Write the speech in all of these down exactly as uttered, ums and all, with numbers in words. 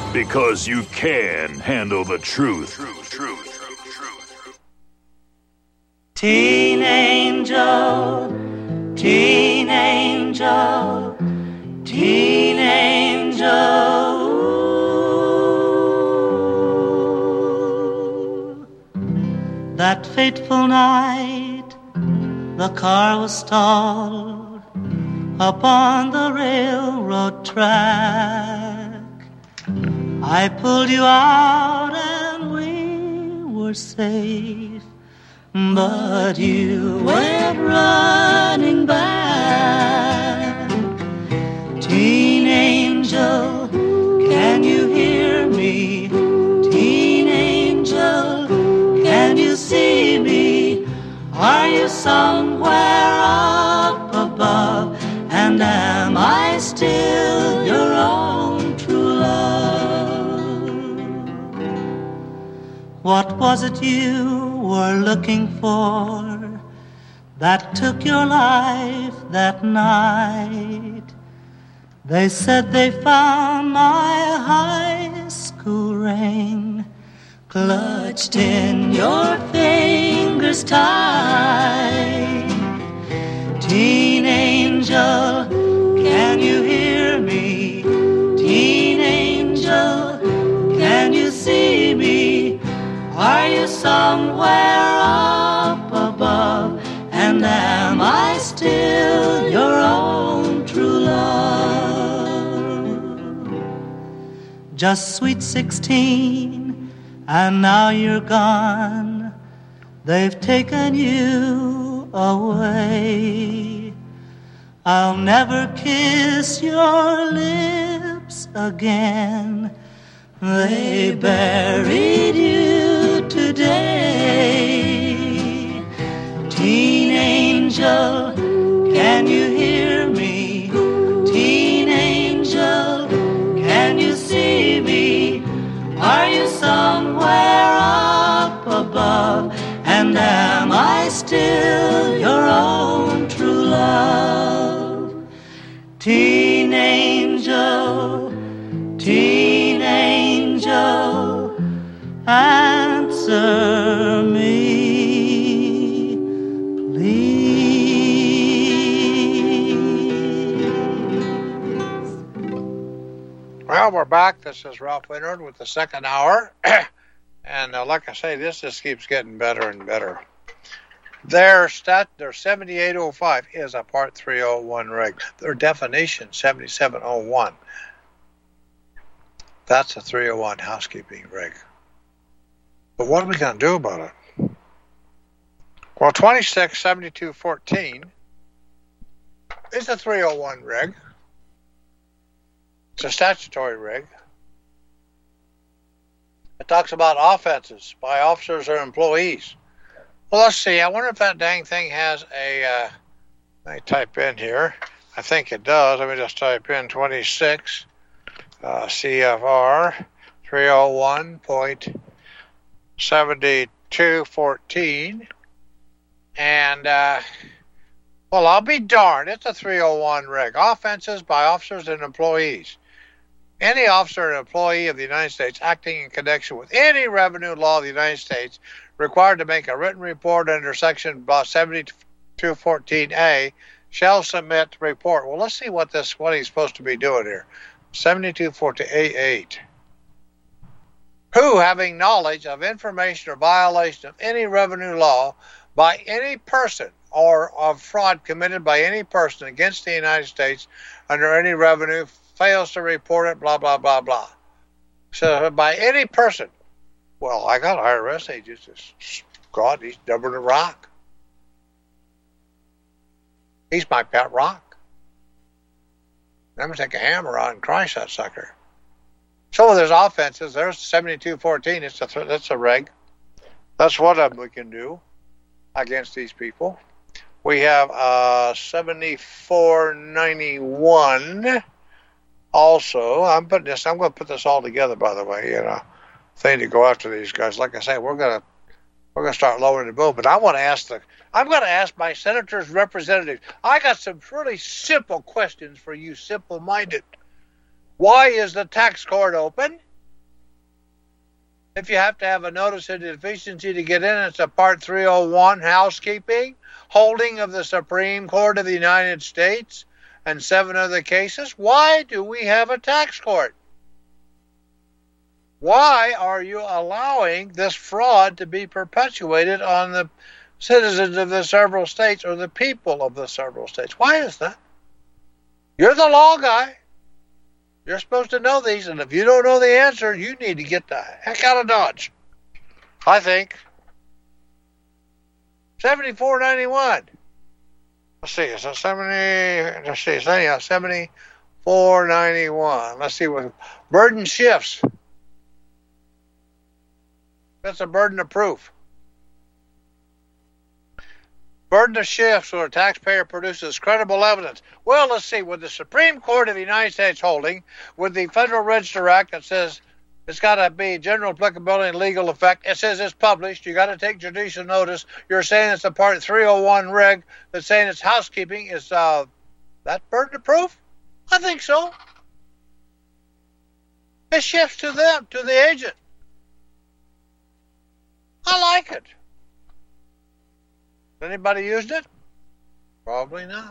Because you can handle the truth. Truth, truth, truth, truth. Teen angel, teen angel, teen angel. Ooh. That fateful night, the car was stalled upon the railroad track. I pulled you out and we were safe, but you went running back. Teen angel, can you hear me? Teen angel, can you see me? Are you somewhere up above? And am I still your own true love? What was it you were looking for that took your life that night? They said they found my high school ring clutched in your fingers tight. Teen angel, can you hear me? Teen angel, can you see me? Are you somewhere up above? And am I still your own true love? Just sweet sixteen, and now you're gone. They've taken you away. I'll never kiss your lips again. They buried you today. Teen angel, can you hear me? Teen angel, can you see me? Are you somewhere up above? And am I still your own true love? Teen angel, teen angel, answer me, please. Well, we're back. This is Ralph Winard with the second hour. And uh, like I say, this just keeps getting better and better. Their stat, their seventy-eight oh five is a Part three oh one rig. Their definition, seventy-seven oh one. That's a three oh one housekeeping rig. But what are we going to do about it? Well, twenty-six seventy-two fourteen is a three oh one rig. It's a statutory rig. It talks about offenses by officers or employees. Well, let's see. I wonder if that dang thing has a, uh, let me type in here. I think it does. Let me just type in twenty-six uh, C F R three oh one point seventy-two fourteen. And, uh, well, I'll be darned. It's a three oh one rig. Offenses by officers and employees. Any officer or employee of the United States acting in connection with any revenue law of the United States required to make a written report under Section seventy-two fourteen A shall submit the report. Well, let's see what this what he's supposed to be doing here. seventy-two fourteen A eight. Who, having knowledge of information or violation of any revenue law by any person or of fraud committed by any person against the United States under any revenue fails to report it, blah, blah, blah, blah. So by any person, well, I got I R S agents. God, he's stubborn to rock. He's my pet rock. I'm going to take a hammer out and crush that sucker. So there's offenses. There's seventy-two fourteen. It's a, that's a reg. That's one of them we can do against these people. We have uh, seventy-four ninety-one. Also, I'm putting this. I'm going to put this all together. By the way, you know, thing to go after these guys. Like I say, we're gonna we're gonna start lowering the boat. But I want to ask the. I'm going to ask my senators, representatives. I got some really simple questions for you, simple-minded. Why is the tax court open? If you have to have a notice of deficiency to get in, it's a Part three oh one housekeeping, holding of the Supreme Court of the United States, and seven other cases. Why do we have a tax court? Why are you allowing this fraud to be perpetuated on the citizens of the several states or the people of the several states? Why is that? You're the law guy. You're supposed to know these, and if you don't know the answer, you need to get the heck out of Dodge. I think. seventy-four ninety-one. Let's see, is that seventy? Let's see, it's anyhow, seventy-four ninety-one. Let's see what burden shifts. That's a burden of proof. Burden of shifts where a taxpayer produces credible evidence. Well, let's see. With the Supreme Court of the United States holding, with the Federal Register Act that says it's got to be general applicability and legal effect, it says it's published. You got to take judicial notice. You're saying it's a Part three oh one reg that's saying it's housekeeping. Is uh, that burden of proof? I think so. It shifts to them, to the agent. I like it. Anybody used it? Probably not.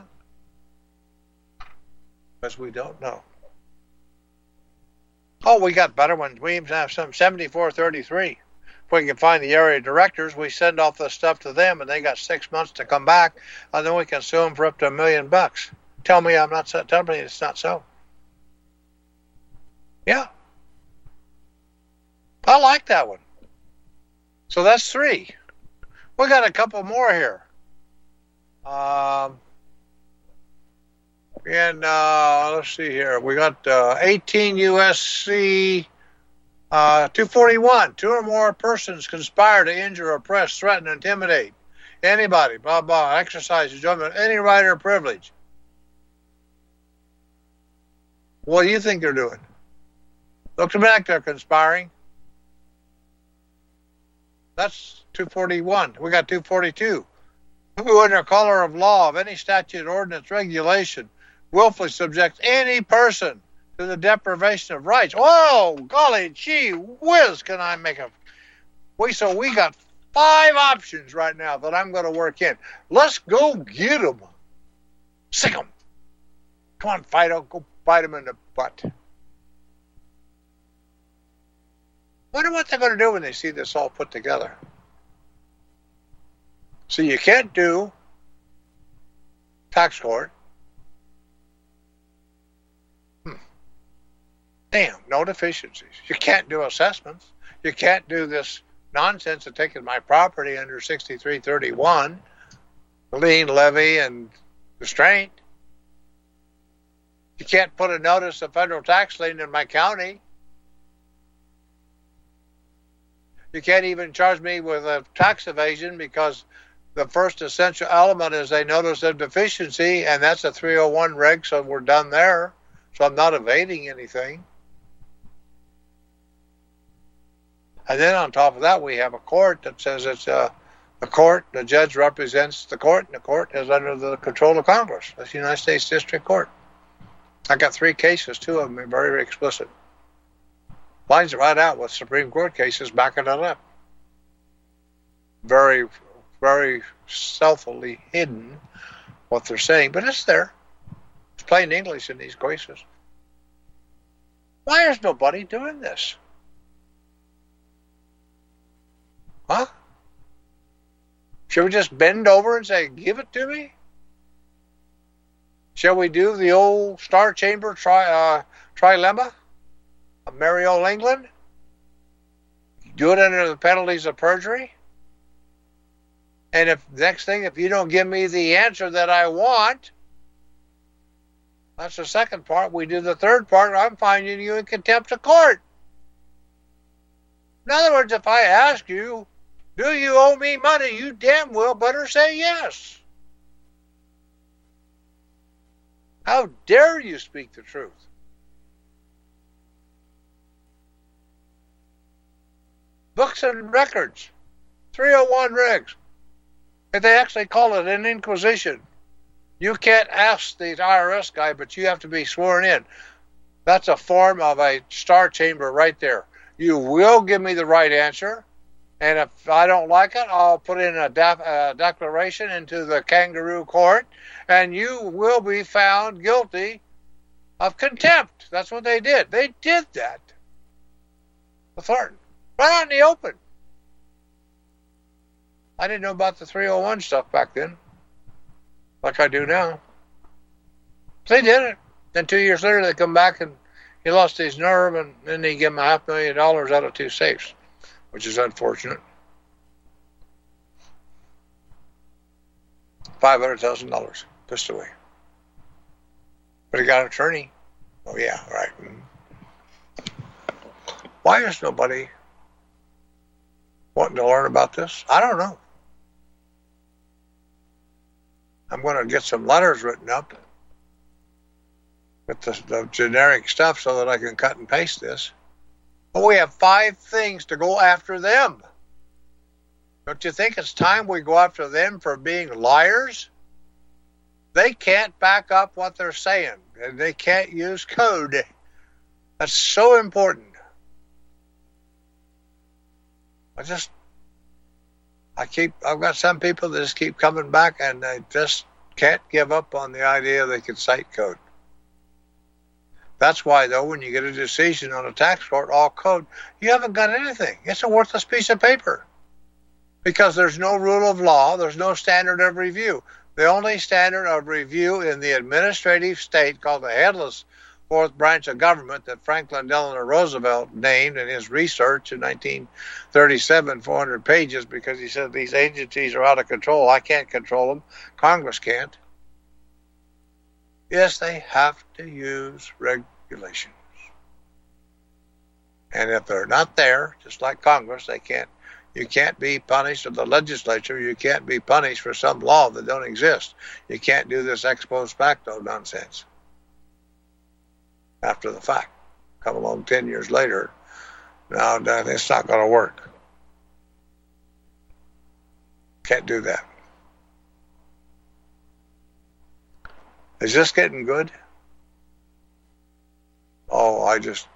Because we don't know. Oh, we got better ones. We even have some seventy-four thirty-three. If we can find the area directors, we send off the stuff to them, and they got six months to come back, and then we can sue them for up to a million bucks. Tell me I'm not so. Tell me it's not so. Yeah. I like that one. So that's three. We got a couple more here. Um, and uh, let's see here. We got uh, eighteen U S C uh, two forty-one. Two or more persons conspire to injure, oppress, threaten, intimidate anybody, blah, blah, exercise, enjoyment, any right or privilege. What do you think they're doing? Looks to me like they're conspiring. That's two forty-one. We got two forty-two. Who under color of law of any statute, ordinance, regulation, willfully subjects any person to the deprivation of rights. Whoa, golly gee whiz, can I make a... We, so we got five options right now that I'm going to work in. Let's go get them. Sick them. Come on, Fido, go bite them in the butt. Wonder what they're going to do when they see this all put together. So you can't do tax court. Hmm. Damn, no deficiencies. You can't do assessments. You can't do this nonsense of taking my property under sixty-three thirty-one, lien, levy, and restraint. You can't put a notice of federal tax lien in my county. You can't even charge me with a tax evasion because the first essential element is a notice of deficiency, and that's a three oh one reg, so we're done there. So I'm not evading anything. And then on top of that, we have a court that says it's a, a court, the judge represents the court, and the court is under the control of Congress. That's the United States District Court. I got three cases, two of them are very, very explicit. Lines it right out with Supreme Court cases backing it up. Very, very stealthily hidden what they're saying, but it's there. It's plain English in these cases. Why is nobody doing this? Huh? Should we just bend over and say, give it to me? Shall we do the old Star Chamber tri- uh, trilemma of Merry Old England? Do it under the penalties of perjury? And if next thing, if you don't give me the answer that I want, that's the second part. We do the third part. I'm finding you in contempt of court. In other words, if I ask you, do you owe me money? You damn well better say yes. How dare you speak the truth? Books and records, three oh one regs. If they actually call it an inquisition, you can't ask the I R S guy, but you have to be sworn in. That's a form of a star chamber right there. You will give me the right answer. And if I don't like it, I'll put in a de- uh, declaration into the kangaroo court, and you will be found guilty of contempt. That's what they did. They did that. The Thornton. Right out in the open. I didn't know about the three oh one stuff back then, like I do now. They did it. Then two years later, they come back and he lost his nerve, and then they give him a half million dollars out of two safes, which is unfortunate. five hundred thousand dollars pissed away. But he got an attorney. Oh, yeah, right. Why is nobody wanting to learn about this? I don't know. I'm going to get some letters written up with the, the generic stuff so that I can cut and paste this. But we have five things to go after them. Don't you think it's time we go after them for being liars? They can't back up what they're saying, and they can't use code. That's so important. I just, I keep, I've got some people that just keep coming back, and they just can't give up on the idea they can cite code. That's why, though, when you get a decision on a tax court, all code, you haven't got anything. It's a worthless piece of paper. Because there's no rule of law, there's no standard of review. The only standard of review in the administrative state, called the headless fourth branch of government, that Franklin Delano Roosevelt named in his research in nineteen thirty-seven, four hundred pages, because he said these agencies are out of control. I can't control them. Congress can't. Yes, they have to use regulations. And if they're not there, just like Congress, they can't. You can't be punished, or the legislature, you can't be punished for some law that don't exist. You can't do this ex post facto nonsense. After the fact. Come along ten years later, now it's not going to work. Can't do that. Is this getting good? Oh, I just...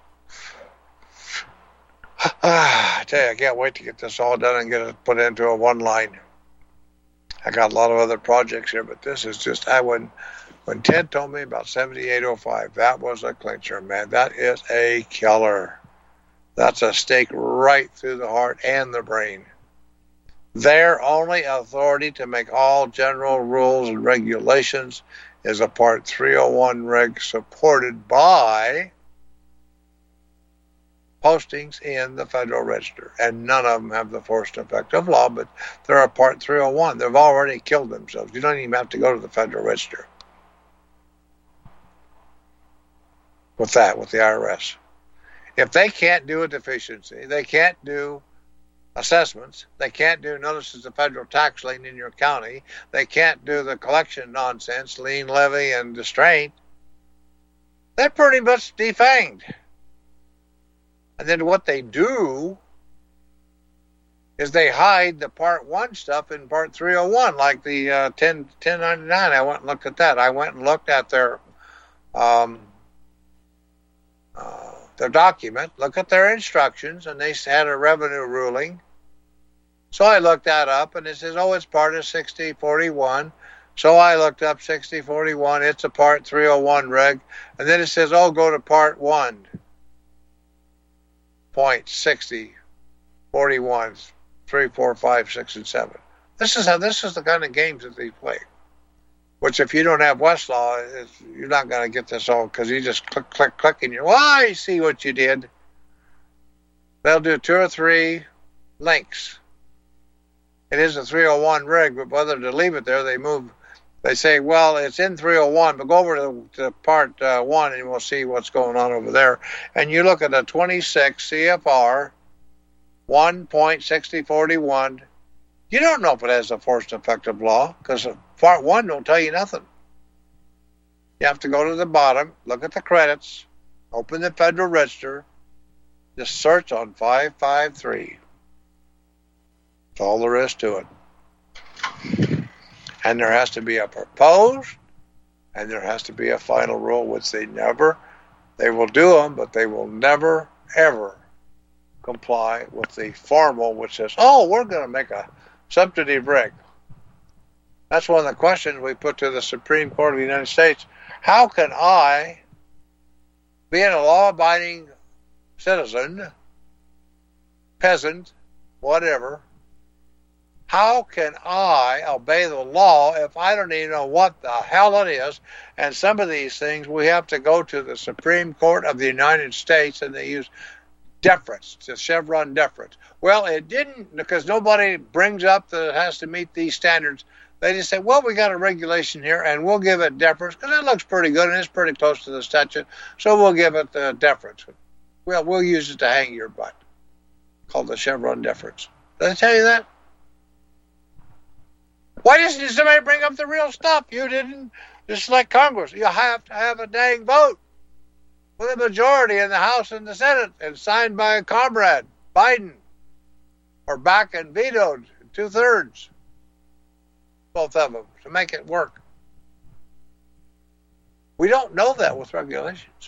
I tell you, I can't wait to get this all done and get it put into a one line. I got a lot of other projects here, but this is just, I when, when Ted told me about seventy-eight oh five, that was a clincher, man. That is a killer. That's a stake right through the heart and the brain. Their only authority to make all general rules and regulations is a Part three oh one reg supported by postings in the Federal Register, and none of them have the force and effect of law, but they're a Part three oh one. They've already killed themselves. You don't even have to go to the Federal Register with that, with the I R S. If they can't do a deficiency, they can't do assessments, they can't do notices of federal tax lien in your county, they can't do the collection nonsense, lien, levy, and distraint, they're pretty much defanged. And then what they do is they hide the Part one stuff in Part three oh one, like the uh, ten ninety-nine. I went and looked at that. I went and looked at their um, uh, their document, look at their instructions, and they had a revenue ruling. So I looked that up, and it says, oh, it's part of sixty forty-one. So I looked up sixty forty-one. It's a Part three oh one reg. And then it says, oh, go to Part one. Point sixty, forty-one, three, four, five, six, and seven. This is how this is the kind of games that they play. Which, if you don't have Westlaw, it's, you're not going to get this all, because you just click, click, click, and you're, well, I see what you did. They'll do two or three links. It is a three oh one rig, but whether to leave it there, they move. They say, well, it's in three oh one, but go over to, to Part uh, one and we'll see what's going on over there. And you look at a twenty-six C F R one point sixty forty-one. You don't know if it has a force and effective law, because Part one don't tell you nothing. You have to go to the bottom, look at the credits, open the Federal Register, just search on five five three. That's all there is to it. And there has to be a proposed, and there has to be a final rule, which they never, they will do them, but they will never, ever comply with the formal, which says, oh, we're going to make a subsidy rig. That's one of the questions we put to the Supreme Court of the United States. How can I, being a law-abiding citizen, peasant, whatever, how can I obey the law if I don't even know what the hell it is? And some of these things we have to go to the Supreme Court of the United States, and they use deference, to Chevron deference. Well, it didn't, because nobody brings up that it has to meet these standards. They just say, well, we got a regulation here, and we'll give it deference, because it looks pretty good, and it's pretty close to the statute, so we'll give it the deference. Well, we'll use it to hang your butt, called the Chevron deference. Did I tell you that? Why doesn't somebody bring up the real stuff? You didn't. Just like Congress, you have to have a dang vote with a majority in the House and the Senate, and signed by a comrade, Biden, or back and vetoed, two-thirds, both of them, to make it work. We don't know that with regulations.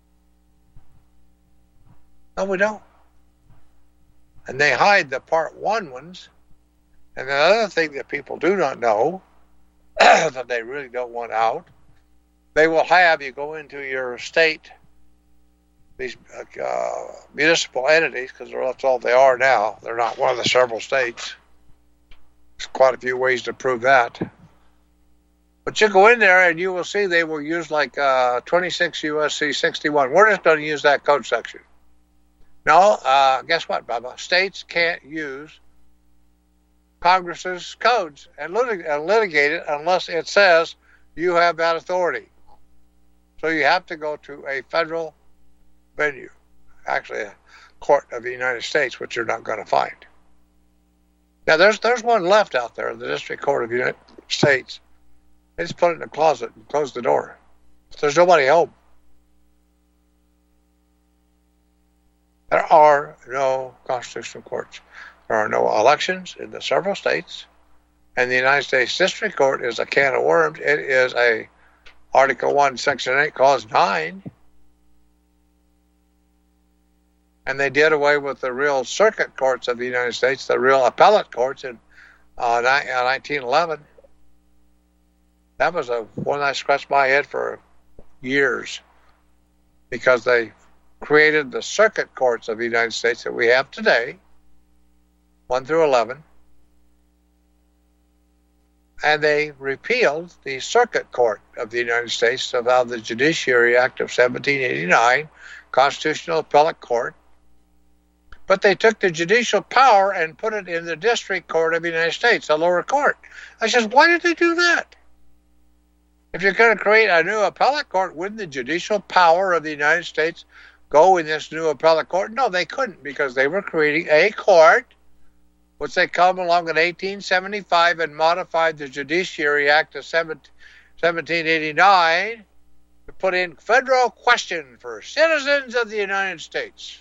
No, we don't. And they hide the Part One ones. And the other thing that people do not know, that they really don't want out, they will have you go into your state, these uh, municipal entities, because that's all they are now. They're not one of the several states. There's quite a few ways to prove that. But you go in there and you will see they will use like uh, twenty-six U S C sixty-one. We're just going to use that code section. No, uh, guess what, Bubba? States can't use Congress's codes and, litig- and litigate it unless it says you have that authority. So you have to go to a federal venue, actually a court of the United States, which you're not going to find. Now, there's there's one left out there in the District Court of the United States. They just put it in a closet and close the door. There's nobody home. There are no constitutional courts. There are no elections in the several states, and the United States District Court is a can of worms. It is a Article one, Section eight, Clause nine. And they did away with the real circuit courts of the United States, the real appellate courts in uh, nineteen eleven. That was a one that scratched my head for years, because they created the circuit courts of the United States that we have today, one through eleven, and they repealed the Circuit Court of the United States to allow the Judiciary Act of seventeen eighty-nine, Constitutional Appellate Court, but they took the judicial power and put it in the District Court of the United States, the lower court. I said, why did they do that? If you're going to create a new appellate court, wouldn't the judicial power of the United States go in this new appellate court? No, they couldn't, because they were creating a court, which they come along in eighteen seventy-five and modified the Judiciary Act of seventeen eighty-nine to put in federal question for citizens of the United States.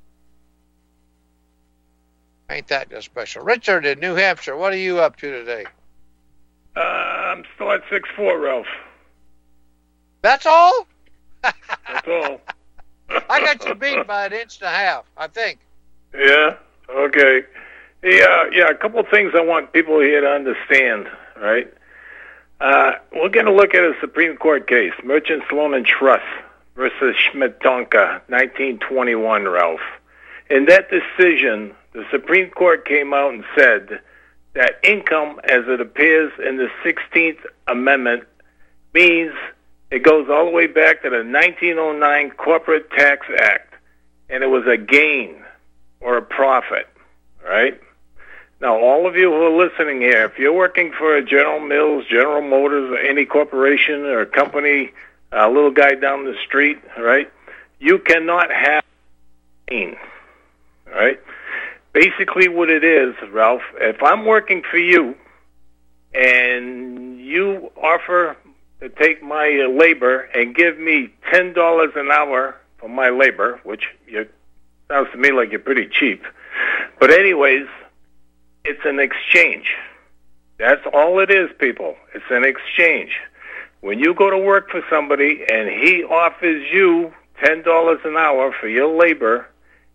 Ain't that just special? Richard in New Hampshire, what are you up to today? Uh, I'm still at six four, Ralph. That's all? That's all. I got you beat by an inch and a half, I think. Yeah? Okay. Yeah, yeah, a couple of things I want people here to understand, right? Uh, we're going to look at a Supreme Court case, Merchants Loan and Trust versus Schmidt-Tonka, nineteen twenty-one, Ralph. In that decision, the Supreme Court came out and said that income, as it appears in the sixteenth Amendment, means it goes all the way back to the nineteen oh nine Corporate Tax Act, and it was a gain or a profit, right? Now, all of you who are listening here, if you're working for a General Mills, General Motors, or any corporation or company, a little guy down the street, right, you cannot have gain, right? Basically what it is, Ralph, if I'm working for you and you offer to take my uh, labor and give me ten dollars an hour for my labor, which you, sounds to me like you're pretty cheap, but anyways, it's an exchange. That's all it is, people. It's an exchange. When you go to work for somebody and he offers you ten dollars an hour for your labor,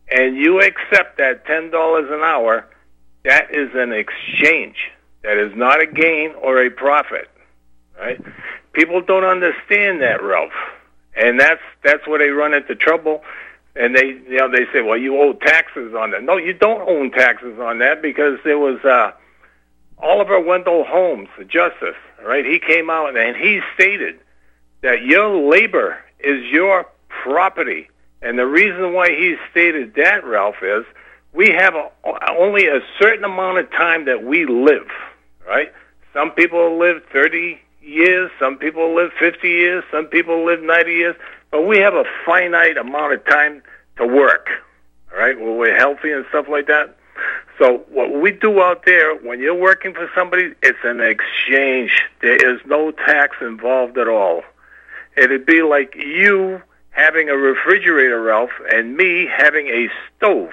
and you accept that ten dollars an hour, that is an exchange. That is not a gain or a profit, right? People don't understand that, Ralph, and that's that's where they run into trouble. And they, you know, they say, well, you owe taxes on that. No, you don't owe taxes on that, because there was uh, Oliver Wendell Holmes, the justice, right? He came out and he stated that your labor is your property. And the reason why he stated that, Ralph, is we have a, only a certain amount of time that we live, right? Some people live thirty years, some people live fifty years, some people live ninety years, but we have a finite amount of time to work, all right, when we're healthy and stuff like that. So what we do out there, when you're working for somebody, it's an exchange. There is no tax involved at all. It'd be like you having a refrigerator, Ralph, and me having a stove.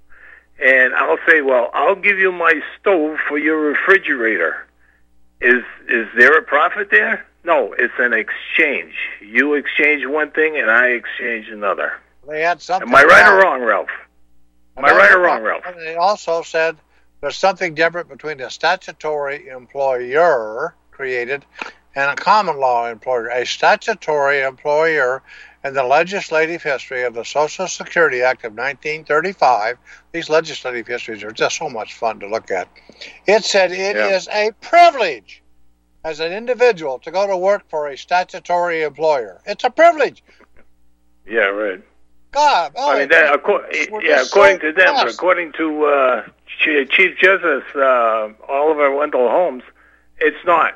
And I'll say, well, I'll give you my stove for your refrigerator. Is is there a profit there? No, it's an exchange. You exchange one thing, and I exchange another. They had something. Am I right or wrong, Ralph? Am I right or wrong, Ralph? And they also said there's something different between a statutory employer created and a common law employer. A statutory employer in the legislative history of the Social Security Act of nineteen thirty-five, these legislative histories are just so much fun to look at. It said it Yeah. is a privilege as an individual to go to work for a statutory employer. It's a privilege. Yeah, right. God, oh, I mean, that, acco- we're yeah, just according so to them, but blessed. according to uh, Ch- Chief Justice uh, Oliver Wendell Holmes, it's not.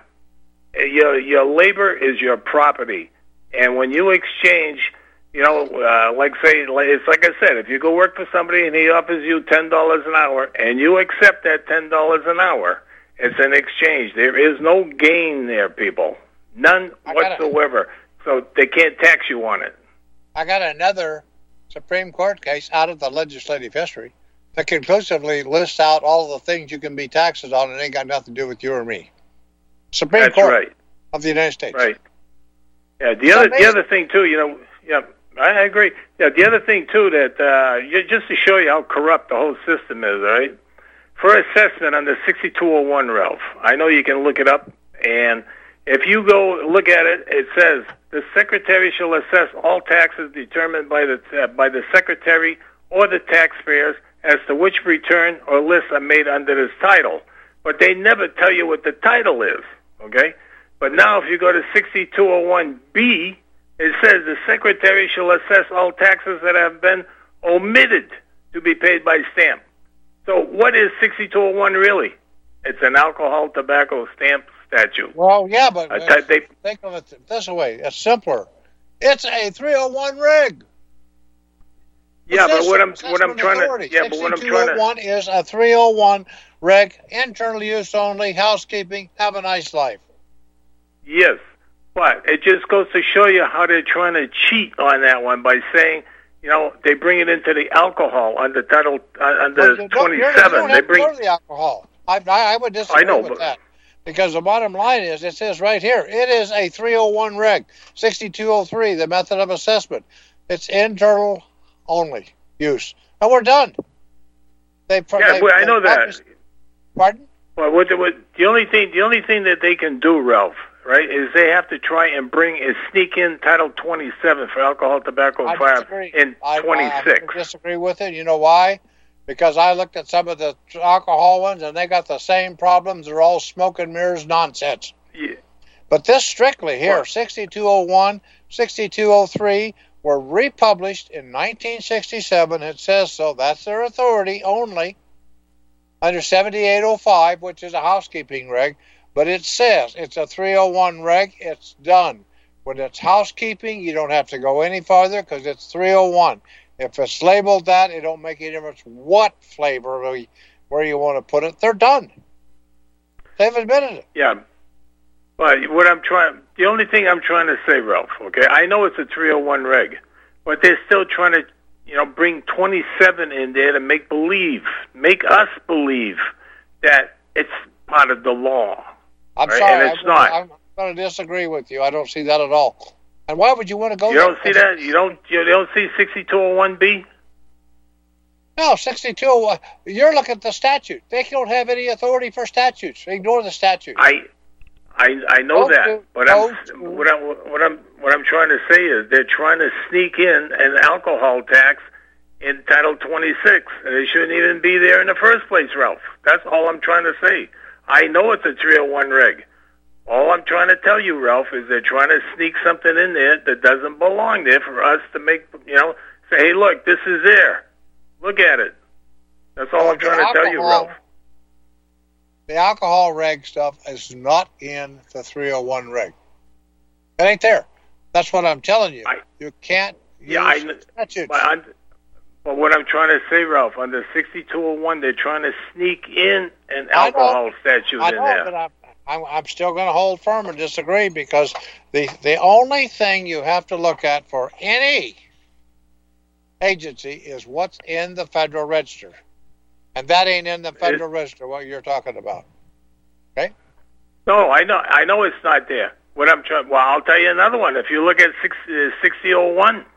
Your your labor is your property, and when you exchange, you know, uh, like say, like, it's like I said, if you go work for somebody and he offers you ten dollars an hour, and you accept that ten dollars an hour, it's an exchange. There is no gain there, people, none I gotta- whatsoever. So they can't tax you on it. I got another Supreme Court case out of the legislative history that conclusively lists out all the things you can be taxed on, and it ain't got nothing to do with you or me. Supreme That's Court right. of the United States. Right. Yeah. The It's other the amazing. other thing too, you know, yeah, I I agree. Yeah. The other thing too that uh, you, just to show you how corrupt the whole system is, all right? For assessment under sixty-two oh one, Ralph, I know you can look it up, and if you go look at it, it says the secretary shall assess all taxes determined by the uh, by the secretary or the taxpayers as to which return or lists are made under this title. But they never tell you what the title is, okay? But now if you go to sixty-two oh one B, it says the secretary shall assess all taxes that have been omitted to be paid by stamp. So what is sixty-two oh one really? It's an alcohol tobacco stamp statute. Well, yeah, but I type they, think of it this way. It's simpler. It's a three oh one rig. yeah, but what I'm Possession, what I'm assessment trying authority. to yeah, but what I'm trying to sixty-two oh one is a three oh one reg, internal use only, housekeeping. Have a nice life. yes, but it just goes to show you how they're trying to cheat on that one by saying, you know, they bring it into the alcohol under title uh, under But you don't- you're- twenty-seven. You don't They have to bring go to the alcohol. I, I, I would disagree I know, with but- that. Because the bottom line is, it says right here, it is a three oh one reg, sixty-two oh three, the method of assessment. It's internal only use. And we're done. They, yeah, they, well, I they know that. published- Pardon? Well, what, what, the only thing the only thing that they can do, Ralph, right, is they have to try and bring is sneak in Title twenty-seven for alcohol, tobacco, I and firearms disagree. in I, twenty-six. I disagree with it. You know why? Because I looked at some of the alcohol ones, and they got the same problems. They're all smoke and mirrors nonsense. Yeah. But this strictly here, What? sixty-two oh one, sixty-two oh three, were republished in nineteen sixty-seven. It says so. That's their authority only under seventy-eight oh five, which is a housekeeping reg. But it says it's a three oh one reg. It's done. When it's housekeeping, you don't have to go any farther because it's three oh one. If it's labeled that, it don't make any difference what flavor we- where you want to put it. They're done. They've admitted it. Yeah. But what I'm trying, the only thing I'm trying to say, Ralph, okay, I know it's a three oh one reg, but they're still trying to, you know, bring twenty-seven in there to make believe, make us believe that it's part of the law. I'm Right, sorry. and it's I'm, not. I'm going to disagree with you. I don't see that at all. And why would you want to go You there? don't see that? You don't, you don't see sixty-two oh one B? No, sixty-two. Uh, you're looking at the statute. They don't have any authority for statutes. Ignore the statute. I, I, I know Go that, to- but go I'm, to- what I'm, what I'm, what I'm trying to say is they're trying to sneak in an alcohol tax in Title twenty-six, and it shouldn't even be there in the first place, Ralph. That's all I'm trying to say. I know it's a three oh one reg. All I'm trying to tell you, Ralph, is they're trying to sneak something in there that doesn't belong there for us to make, you know, say, hey, look, this is there. Look at it. That's all Well, I'm trying the to tell you, alcohol- Ralph. The alcohol reg stuff is not in the three oh one reg. It ain't there. That's what I'm telling you. I- you can't use Yeah, I kn- statutes. But, I'm, but what I'm trying to say, Ralph, under sixty-two oh one, they're trying to sneak in an I know. alcohol statute I in know, there. but I'm, I'm, I'm still going to hold firm and disagree because the the only thing you have to look at for any agency is what's in the Federal Register. And that ain't in the Federal Register, what you're talking about. Okay? No, I know, I know it's not there. What I'm trying, well, I'll tell you another one. If you look at sixty oh one,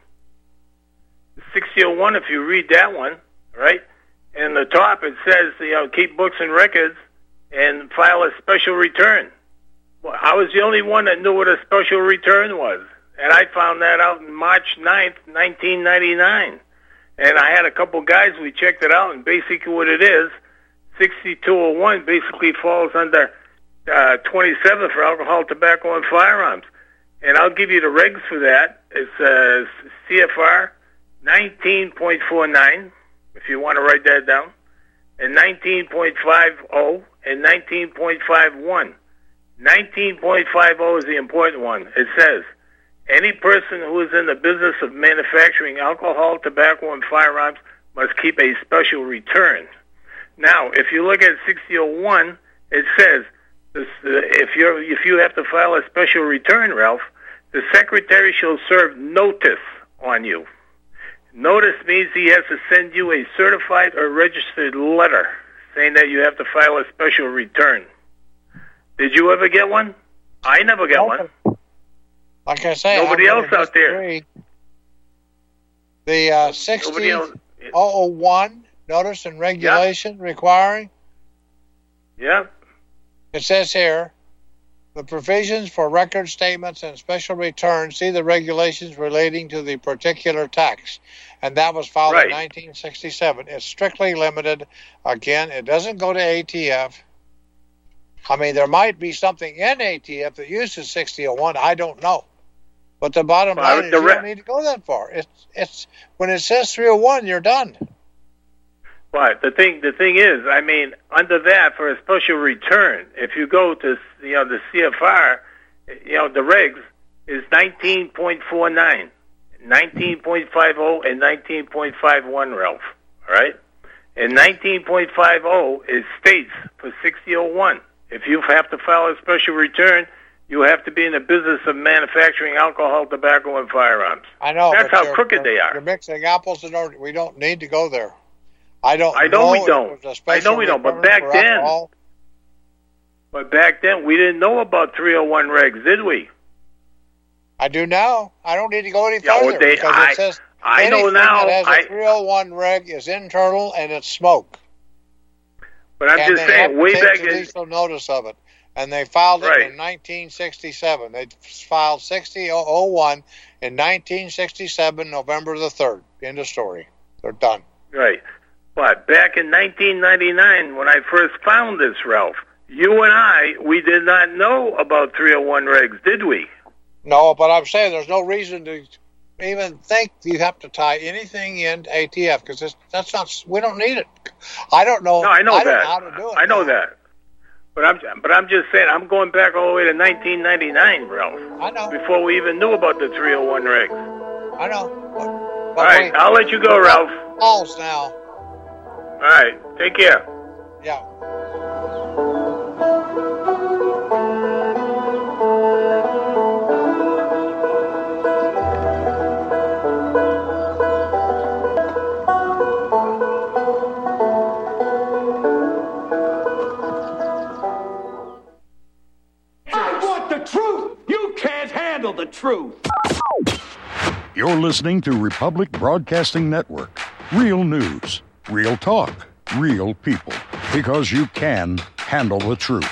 sixty oh one, if you read that one, right, in the top it says, you know, keep books and records and file a special return. Well, I was the only one that knew what a special return was, and I found that out on March ninth, nineteen ninety-nine. And I had a couple guys, we checked it out, and basically what it is, sixty-two oh one basically falls under uh, twenty-seven for alcohol, tobacco, and firearms. And I'll give you the regs for that. It's uh, C F R nineteen point four nine, if you want to write that down, and nineteen point five oh, and nineteen point five one. nineteen point five oh is the important one. It says, any person who is in the business of manufacturing alcohol, tobacco, and firearms must keep a special return. Now, if you look at sixty oh one, it says, this, uh, if, you're, if you have to file a special return, Ralph, the secretary shall serve notice on you. Notice means he has to send you a certified or registered letter saying that you have to file a special return. Did you ever get one? I never got one. Like I say, Nobody I'm else gonna out there. disagree. The uh, Nobody sixty else. oh oh one notice and regulation requiring, Yeah. it says here, the provisions for record statements and special returns, see the regulations relating to the particular tax. And that was filed Right. in nineteen sixty-seven. It's strictly limited. Again, it doesn't go to A T F. I mean, there might be something in A T F that uses sixty oh one. I don't know. But the bottom Well, line is the you re- don't need to go that far. It's it's when it says three oh one, you're done. But the thing, the thing is, I mean, under that for a special return, if you go to, you know, the C F R, you know, the regs is nineteen point four nine, nineteen point five oh, and nineteen point five one, Ralph. All right, and nineteen point five oh is states for sixty oh one. If you have to file a special return, you have to be in the business of manufacturing alcohol, tobacco, and firearms. I know. That's but how you're- crooked they are. You're mixing apples and oranges. We don't need to go there. I don't. I know we if don't. it was a I know special we don't, but return back for then- alcohol. But back then, we didn't know about three oh one regs, did we? I do now. I don't need to go any Yeah, well, further they- because I- it says I know anything now. that has a I, three oh one reg is internal and it's smoke. but I'm and just they have saying, to way take back in, judicial notice of it. And they filed it Right. in nineteen sixty-seven. They filed sixty oh one in nineteen sixty-seven, November the third. End of story. They're done. right. But back in nineteen ninety-nine, when I first found this, Ralph, you and I, we did not know about three oh one regs, did we? No, but I'm saying there's no reason to even think you have to tie anything into A T F because that's not. We don't need it. I don't know. No, I know I don't that. know how to do it. I know now. that. But I'm, but I'm just saying, I'm going back all the way to nineteen ninety-nine, Ralph, I know. before we even knew about the three oh one regs. I know. But, All but right, wait, I'll let you go, Ralph. calls now. All right, take care. Yeah. I want the truth! You can't handle the truth! You're listening to Republic Broadcasting Network. Real news. Real talk, real people. Because you can handle the truth.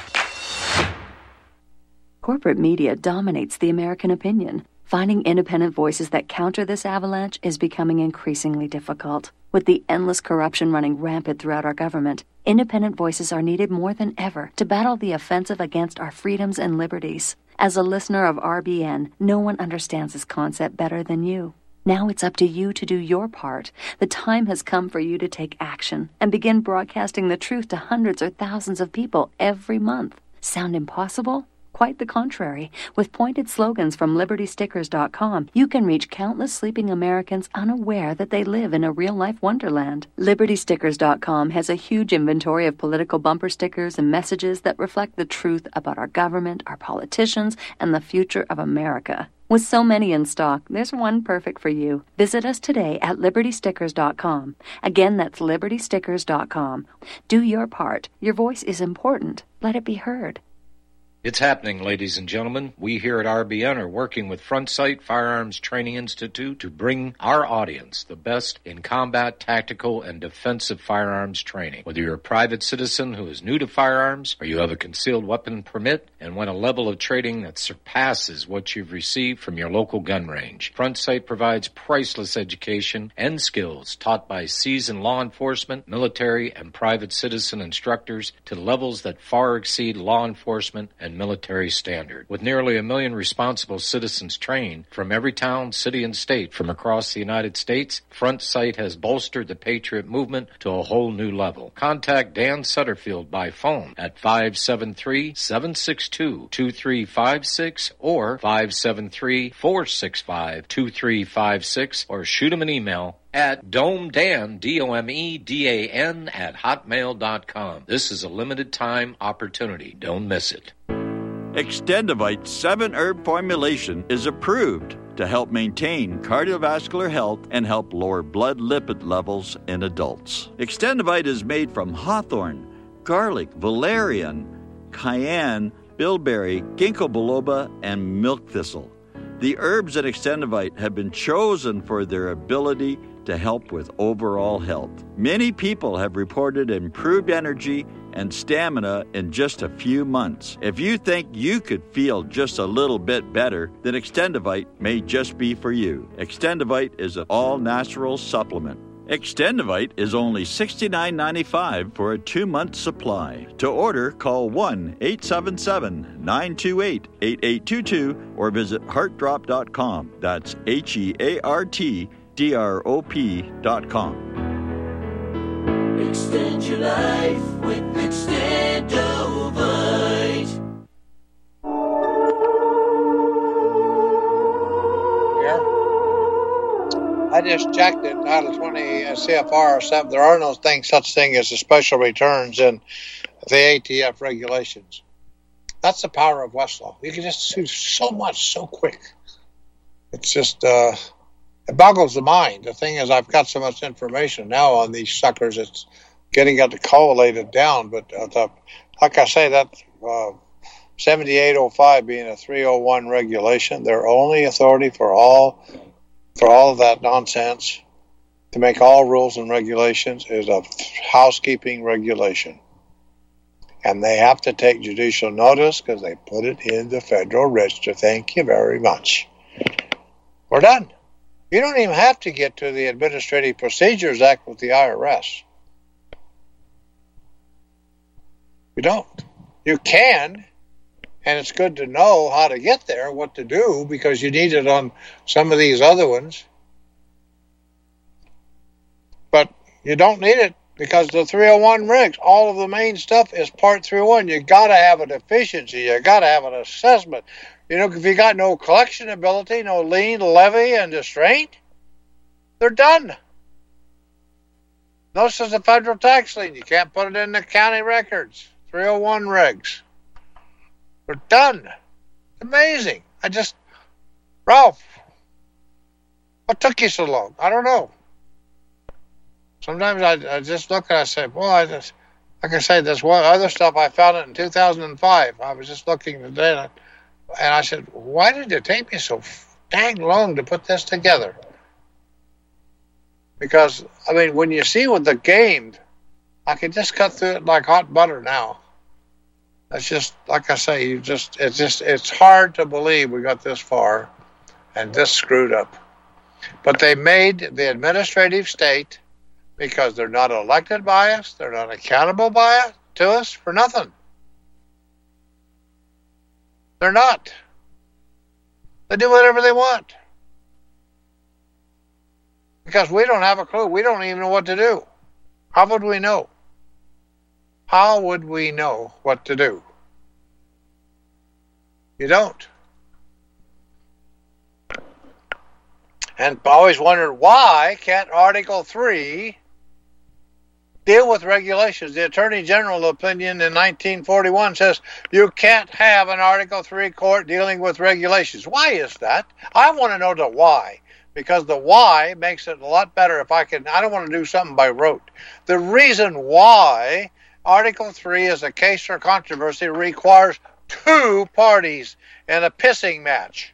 Corporate media dominates the American opinion. Finding independent voices that counter this avalanche is becoming increasingly difficult. With the endless corruption running rampant throughout our government, independent voices are needed more than ever to battle the offensive against our freedoms and liberties. As a listener of R B N, no one understands this concept better than you. Now it's up to you to do your part. The time has come for you to take action and begin broadcasting the truth to hundreds or thousands of people every month. Sound impossible? Quite the contrary. With pointed slogans from Liberty Stickers dot com, you can reach countless sleeping Americans unaware that they live in a real-life wonderland. Liberty Stickers dot com has a huge inventory of political bumper stickers and messages that reflect the truth about our government, our politicians, and the future of America. With so many in stock, there's one perfect for you. Visit us today at Liberty Stickers dot com. Again, that's Liberty Stickers dot com. Do your part. Your voice is important. Let it be heard. It's happening, ladies and gentlemen. We here at R B N are working with Front Sight Firearms Training Institute to bring our audience the best in combat, tactical, and defensive firearms training. Whether you're a private citizen who is new to firearms, or you have a concealed weapon permit and want a level of training that surpasses what you've received from your local gun range, Front Sight provides priceless education and skills taught by seasoned law enforcement, military, and private citizen instructors to levels that far exceed law enforcement and military standard. With nearly a million responsible citizens trained from every town, city, and state from across the United States, Front Sight has bolstered the Patriot movement to a whole new level. Contact Dan Sutterfield by phone at five seven three, seven six two, two three five six or five seven three, four six five, two three five six or shoot him an email at domedan, D O M E D A N, at hotmail dot com. This is a limited time opportunity. Don't miss it. Extendivite seven herb formulation is approved to help maintain cardiovascular health and help lower blood lipid levels in adults. Extendivite is made from hawthorn, garlic, valerian, cayenne, bilberry, ginkgo biloba, and milk thistle. The herbs in Extendivite have been chosen for their ability to help with overall health. Many people have reported improved energy and stamina in just a few months. If you think you could feel just a little bit better, then Extendivite may just be for you. Extendivite is an all-natural supplement. Extendivite is only sixty-nine ninety-five for a two-month supply. To order, call one eight seven seven, nine two eight, eight eight two two or visit heart drop dot com. That's H E A R T D R O P dot com. Extend your life with Extendovite. Here. I just checked it. Title twenty uh, C F R seven. There are no thing, such thing as a special returns in the A T F regulations. That's the power of Westlaw. You can just do so much so quick. It's just... Uh, It boggles the mind. The thing is, I've got so much information now on these suckers, it's getting it collated down. But uh, the, like I say, that uh, seventy-eight oh five being a three oh one regulation, their only authority for all for all of that nonsense to make all rules and regulations is a housekeeping regulation. And they have to take judicial notice because they put it in the Federal Register. Thank you very much. We're done. You don't even have to get to the Administrative Procedures Act with the I R S. You don't. You can, and it's good to know how to get there, what to do, because you need it on some of these other ones. But you don't need it because the three oh one regs, all of the main stuff is Part three oh one. You got to have a deficiency. You got to have an assessment. You know, if you got no collection ability, no lien, levy, and distraint, they're done. Notice it's a federal tax lien. You can't put it in the county records. three oh one regs. They're done. Amazing. I just, Ralph, what took you so long? I don't know. Sometimes I, I just look and I say, well, I just, like I say, there's one other stuff. I found it in two thousand five. I was just looking today, and I, and I said, why did it take me so dang long to put this together? Because, I mean, when you see with the game, I can just cut through it like hot butter now. It's just, like I say, you just, it's just, it's hard to believe we got this far and this screwed up. But they made the administrative state, because they're not elected by us, they're not accountable by us, to us for nothing. They're not. They do whatever they want. Because we don't have a clue. We don't even know what to do. How would we know? How would we know what to do? You don't. And I always wondered, why can't Article three deal with regulations? The Attorney General opinion in nineteen forty-one says you can't have an Article three court dealing with regulations. Why is that? I want to know the why. Because the why makes it a lot better if I can. I don't want to do something by rote. The reason why Article three is a case for controversy requires two parties in a pissing match.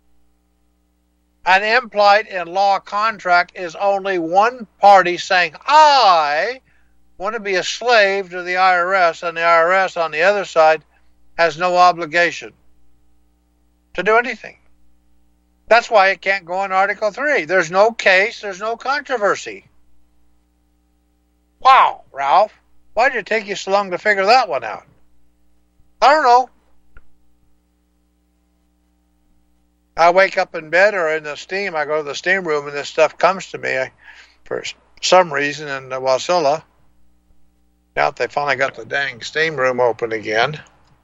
An implied in law contract is only one party saying, I want to be a slave to the I R S, and the I R S on the other side has no obligation to do anything. That's why it can't go in Article three. There's no case, there's no controversy. Wow, Ralph, why did it take you so long to figure that one out? I don't know. I wake up in bed or in the steam, I go to the steam room and this stuff comes to me I, for some reason in Wasilla. Now they finally got the dang steam room open again.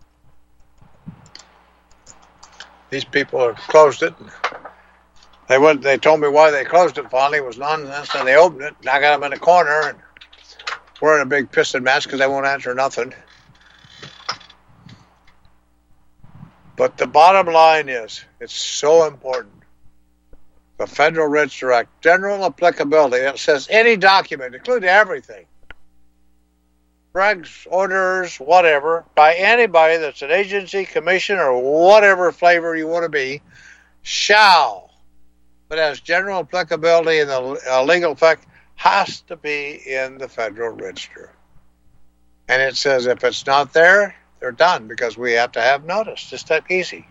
These people have closed it. They went. They told me why they closed it finally. It was nonsense, and they opened it. And I got them in a corner, and we're in a big pissing match because they won't answer nothing. But the bottom line is, it's so important. The Federal Register Act, general applicability, it says any document, including everything, regs, orders, whatever, by anybody that's an agency, commission, or whatever flavor you want to be, shall, but has general applicability and the uh, legal effect, has to be in the Federal Register. And it says if it's not there, they're done, because we have to have notice. Just that easy.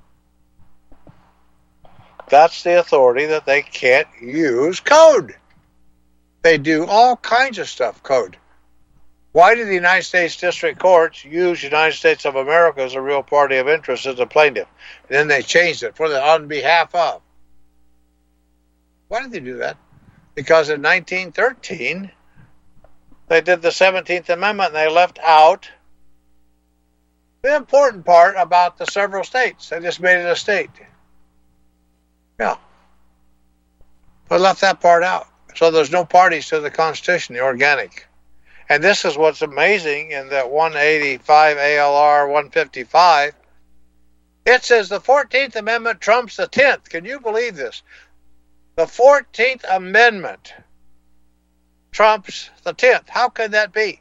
That's the authority that they can't use code. They do all kinds of stuff, code. Why do the United States District Courts use United States of America as a real party of interest as a plaintiff? And then they changed it for the on behalf of. Why did they do that? Because in nineteen thirteen, they did the seventeenth Amendment and they left out the important part about the several states. They just made it a state. Yeah. They left that part out. So there's no parties to the Constitution, the organic. And this is what's amazing in that one eighty-five A L R one fifty-five. It says the fourteenth Amendment trumps the tenth. Can you believe this? The fourteenth Amendment trumps the tenth. How can that be?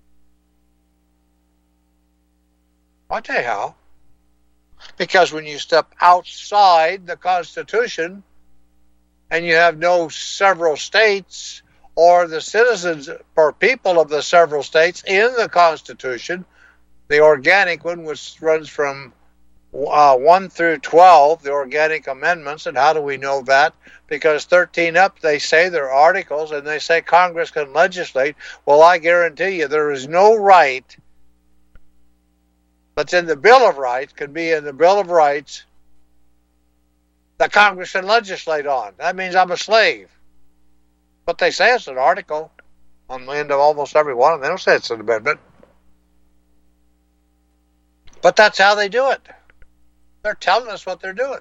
I'll tell you how. Because when you step outside the Constitution and you have no several states or the citizens or people of the several states in the Constitution, the organic one, which runs from uh, one through twelve, the organic amendments. And how do we know that? Because thirteen up, they say they're articles, and they say Congress can legislate. Well, I guarantee you there is no right that's in the Bill of Rights, can be in the Bill of Rights, that Congress can legislate on. That means I'm a slave. But they say it's an article on the end of almost every one of them. They don't say it's an amendment. But that's how they do it. They're telling us what they're doing.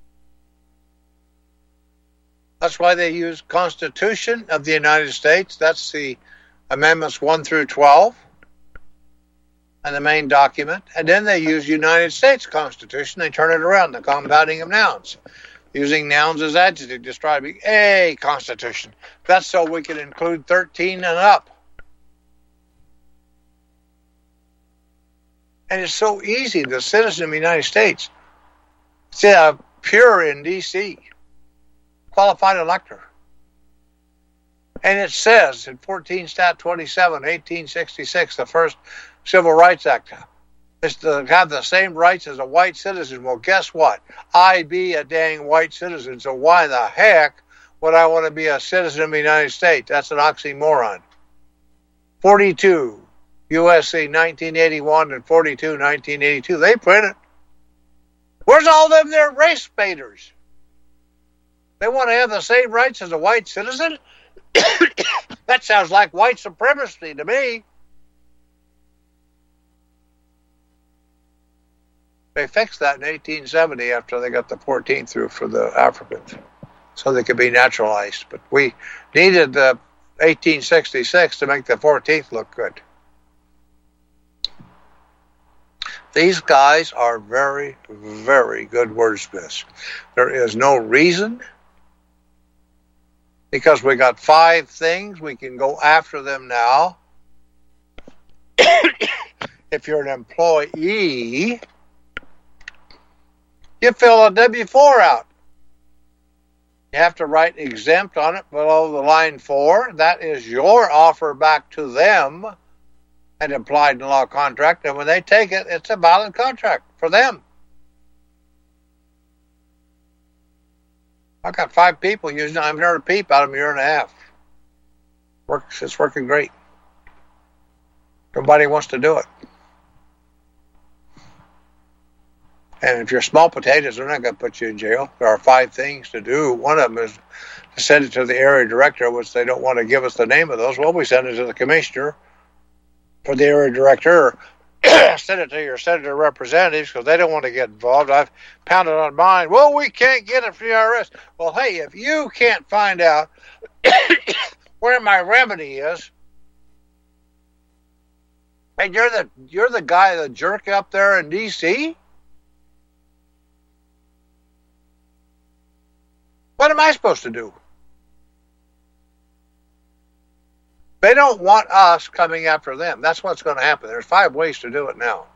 That's why they use Constitution of the United States. That's the amendments one through twelve. And the main document. And then they use United States Constitution. They turn it around, the compounding of nouns. Using nouns as adjective, describing a Constitution. That's so we can include thirteen and up. And it's so easy. The citizen of the United States, see, uh, pure in D C, qualified elector. And it says in fourteen Stat twenty-seven, eighteen sixty-six, the first Civil Rights Act, is to have the same rights as a white citizen. Well, guess what? I be a dang white citizen, so why the heck would I want to be a citizen of the United States? That's an oxymoron. forty-two, U S C nineteen eighty-one and forty-two, nineteen eighty-two. They print it. Where's all them there race baiters? They want to have the same rights as a white citizen? That sounds like white supremacy to me. They fixed that in eighteen seventy after they got the fourteenth through for the Africans, so they could be naturalized. But we needed the eighteen sixty-six to make the fourteenth look good. These guys are very, very good wordsmiths. There is no reason, because we got five things, we can go after them now. If you're an employee, you fill a W four out. You have to write exempt on it below the line four. That is your offer back to them, an implied in law contract. And when they take it, it's a valid contract for them. I got five people using it. I haven't heard a peep out of them a year and a half. Works. It's working great. Nobody wants to do it. And if you're small potatoes, they're not going to put you in jail. There are five things to do. One of them is to send it to the area director, which they don't want to give us the name of those. Well, we send it to the commissioner for the area director. Send it to your senator representatives because they don't want to get involved. I've pounded on mine. Well, we can't get it from the I R S. Well, hey, if you can't find out where my remedy is, and you're the you're the guy, the jerk up there in D C, what am I supposed to do? They don't want us coming after them. That's what's going to happen. There's five ways to do it now.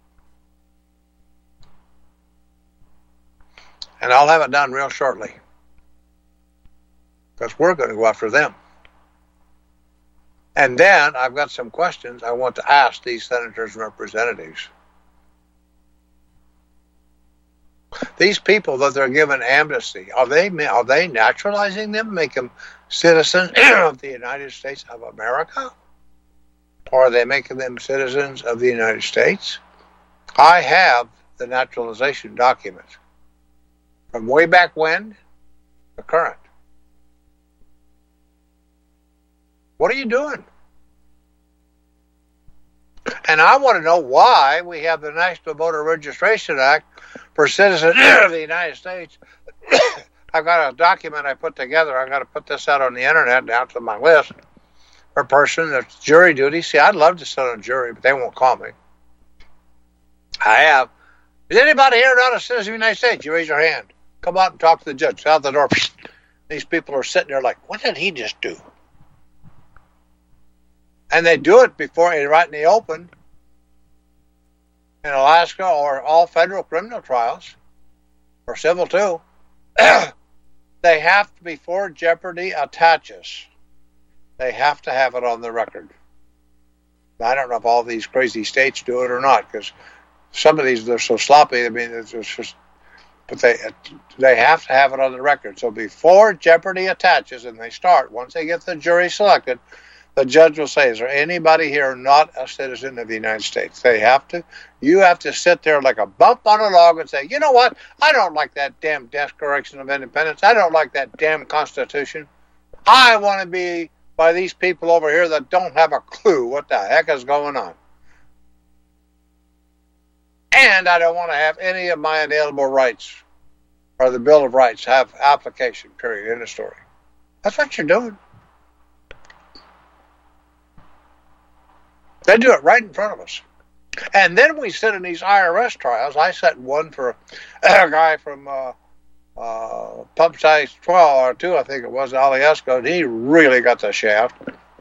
And I'll have it done real shortly, because we're going to go after them. And then I've got some questions I want to ask these senators and representatives. These people that they're given amnesty, are they are they naturalizing them, make them citizens of the United States of America? Or are they making them citizens of the United States? I have the naturalization documents from way back when to current. What are you doing? And I want to know why we have the National Voter Registration Act for citizens of the United States. I've got a document I put together. I've got to put this out on the internet down to my list for a person that's jury duty. See, I'd love to sit on a jury, but they won't call me. I have. Is anybody here not a citizen of the United States? You raise your hand. Come out and talk to the judge. Out the door. These people are sitting there like, what did he just do? And they do it before, right in the open, in Alaska or all federal criminal trials, or civil too. They have to, before jeopardy attaches, they have to have it on the record. I don't know if all these crazy states do it or not, because some of these, they're so sloppy. I mean, it's just, but they they have to have it on the record. So before jeopardy attaches and they start, once they get the jury selected, the judge will say, is there anybody here not a citizen of the United States? They have to. You have to sit there like a bump on a log and say, you know what? I don't like that damn Declaration of Independence. I don't like that damn Constitution. I want to be by these people over here that don't have a clue what the heck is going on. And I don't want to have any of my inalienable rights or the Bill of Rights have application, period, end of story. That's what you're doing. They do it right in front of us. And then we sit in these I R S trials. I set one for a guy from uh, uh, Pump Size twelve or two, I think it was, Alyeska, and he really got the shaft.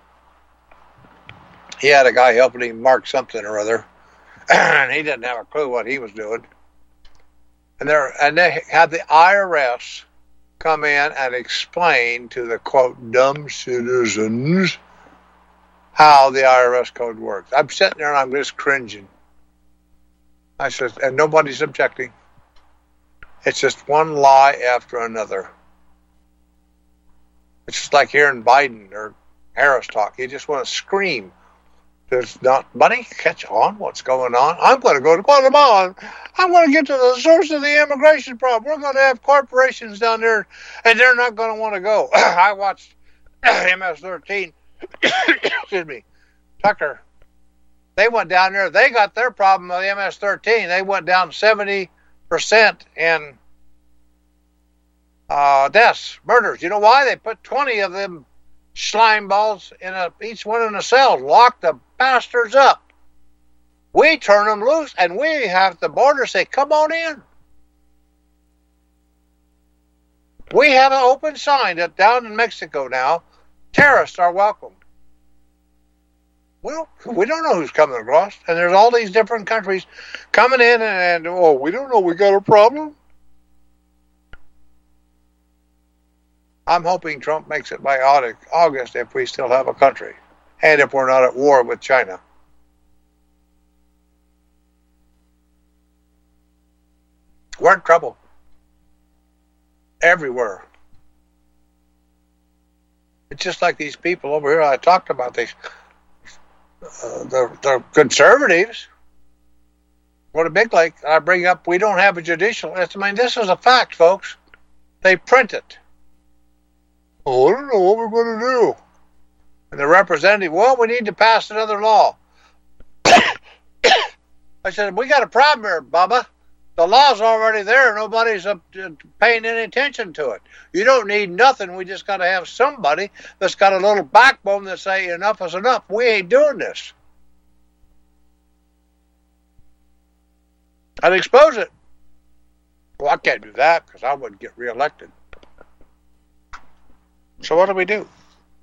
He had a guy helping him mark something or other, and he didn't have a clue what he was doing. And, there, and they had the I R S come in and explain to the, quote, dumb citizens how the I R S code works. I'm sitting there and I'm just cringing. I said, and nobody's objecting. It's just one lie after another. It's just like hearing Biden or Harris talk. You just want to scream. There's not money. Catch on. What's going on? I'm going to go to Guatemala. I'm going to get to the source of the immigration problem. We're going to have corporations down there, and they're not going to want to go. I watched M S thirteen. Excuse me, Tucker. They went down there. They got their problem with M S thirteen. They went down seventy percent in uh, deaths, murders. You know why? They put twenty of them slime balls in a, each one in a cell, lock the bastards up. We turn them loose, and we have the border say, come on in. We have an open sign that down in Mexico now, terrorists are welcomed. Well, we don't know who's coming across, and there's all these different countries coming in, and, and oh, we don't know, we got a problem. I'm hoping Trump makes it by August if we still have a country, and if we're not at war with China. We're in trouble. Everywhere. It's just like these people over here I talked about, these uh, the, the conservatives. What a big like I bring up, we don't have a judicial. I mean, this is a fact, folks. They print it. Oh, I don't know what we're going to do. And the representative, well, we need to pass another law. I said, we got a problem here, Bubba. The law's already there. Nobody's up to paying any attention to it. You don't need nothing. We just got to have somebody that's got a little backbone that say enough is enough. We ain't doing this. I'd expose it. Well, I can't do that because I wouldn't get reelected. So what do we do?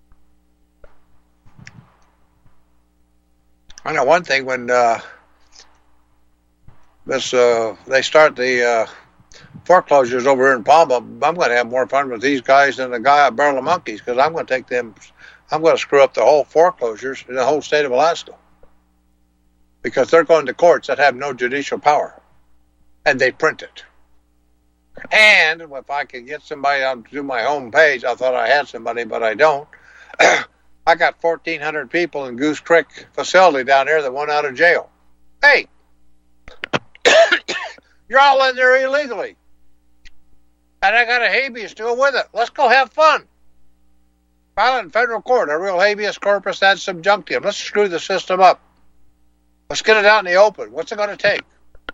I know one thing, when uh, this uh, they start the uh, foreclosures over here in Palma, I'm going to have more fun with these guys than the guy at Barrel of Monkeys, because I'm going to take them, I'm going to screw up the whole foreclosures in the whole state of Alaska, because they're going to courts that have no judicial power, and they print it. And if I could get somebody on to do my home page, I thought I had somebody, but I don't. I got fourteen hundred people in Goose Creek facility down there that went out of jail. Hey, you're all in there illegally. And I got a habeas deal with it. Let's go have fun. File it in federal court, a real habeas corpus ad subjunctive. Let's screw the system up. Let's get it out in the open. What's it going to take?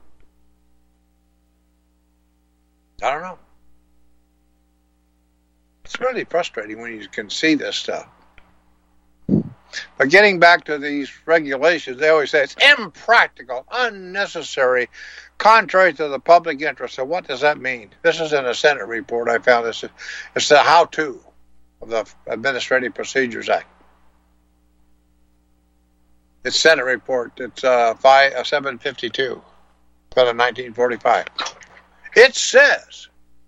I don't know. It's really frustrating when you can see this stuff. But getting back to these regulations, they always say it's impractical, unnecessary, contrary to the public interest. So what does that mean? This is in a Senate report I found. This. It's the how-to of the Administrative Procedures Act. It's Senate report. It's uh, seven fifty-two, out of nineteen forty-five. It says,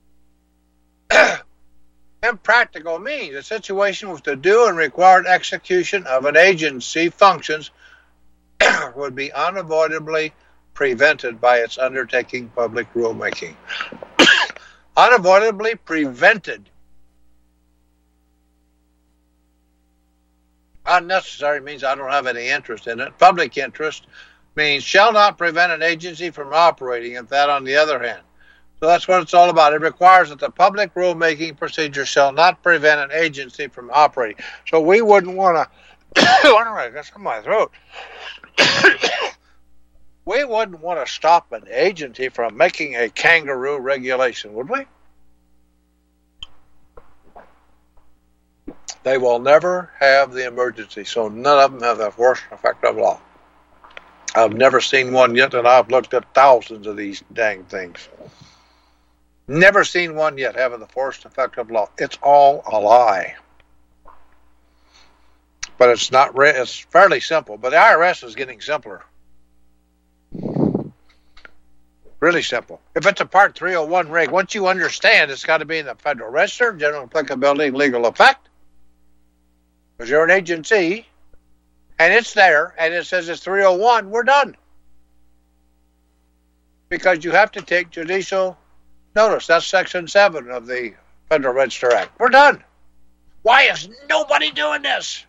impractical means a situation with the due and required execution of an agency functions would be unavoidably prevented by its undertaking public rulemaking. Unavoidably prevented. Unnecessary means I don't have any interest in it. Public interest means shall not prevent an agency from operating, and that on the other hand. So that's what it's all about. It requires that the public rulemaking procedure shall not prevent an agency from operating. So we wouldn't want to, I got something in my throat. We wouldn't want to stop an agency from making a kangaroo regulation, would we? They will never have the emergency, so none of them have the force and effect of law. I've never seen one yet, and I've looked at thousands of these dang things. Never seen one yet having the force and effect of law. It's all a lie. But it's not. Re- it's fairly simple. But the I R S is getting simpler. Really simple. If it's a Part three oh one rig, once you understand it's got to be in the Federal Register, general applicability, legal effect, because you're an agency, and it's there, and it says it's three oh one, we're done. Because you have to take judicial notice. That's Section seven of the Federal Register Act. We're done. Why is nobody doing this?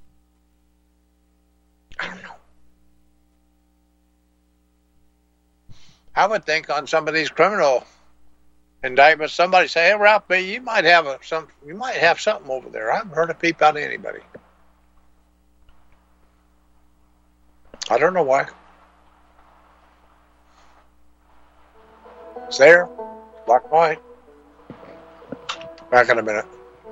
I don't know. I would think on some of these criminal indictments, somebody say, "Hey, Ralph, you might have a, some, you might have something over there." I haven't heard a peep out of anybody. I don't know why. It's there, black and white. Back in a minute.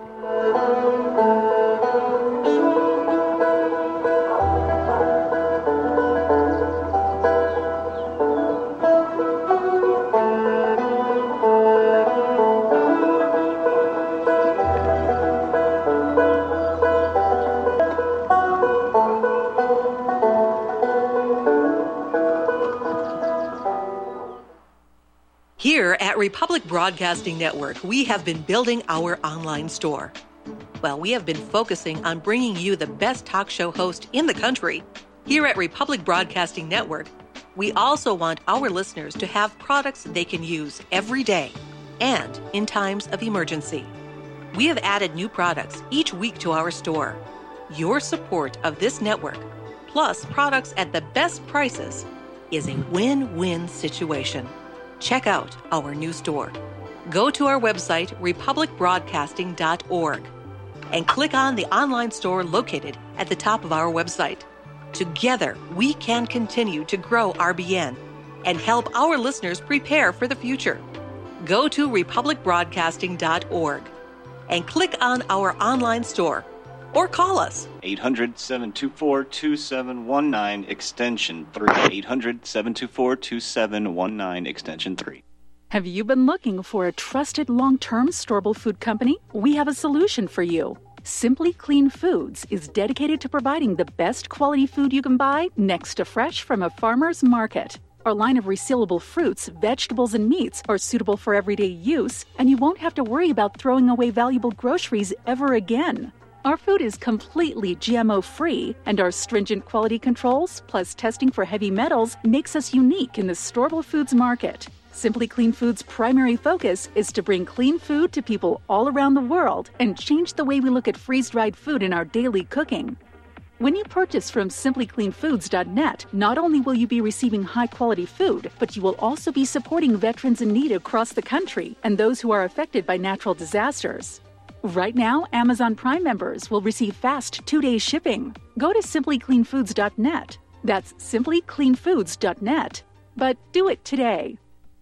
Here at Republic Broadcasting Network, we have been building our online store. Well, we have been focusing on bringing you the best talk show host in the country. Here at Republic Broadcasting Network, we also want our listeners to have products they can use every day and in times of emergency. We have added new products each week to our store. Your support of this network, plus products at the best prices, is a win-win situation. Check out our new store. Go to our website, republic broadcasting dot org, and click on the online store located at the top of our website. Together, we can continue to grow R B N and help our listeners prepare for the future. Go to republic broadcasting dot org and click on our online store or call us. eight hundred, seven two four, two seven one nine, extension three. eight hundred, seven two four, two seven one nine, extension three. Have you been looking for a trusted long-term storable food company? We have a solution for you. Simply Clean Foods is dedicated to providing the best quality food you can buy next to fresh from a farmer's market. Our line of resealable fruits, vegetables, and meats are suitable for everyday use, and you won't have to worry about throwing away valuable groceries ever again. Our food is completely G M O-free, and our stringent quality controls, plus testing for heavy metals, makes us unique in the storable foods market. Simply Clean Foods' primary focus is to bring clean food to people all around the world and change the way we look at freeze-dried food in our daily cooking. When you purchase from simply clean foods dot net, not only will you be receiving high-quality food, but you will also be supporting veterans in need across the country and those who are affected by natural disasters. Right now, Amazon Prime members will receive fast two-day shipping. Go to simply clean foods dot net. That's simply clean foods dot net. But do it today.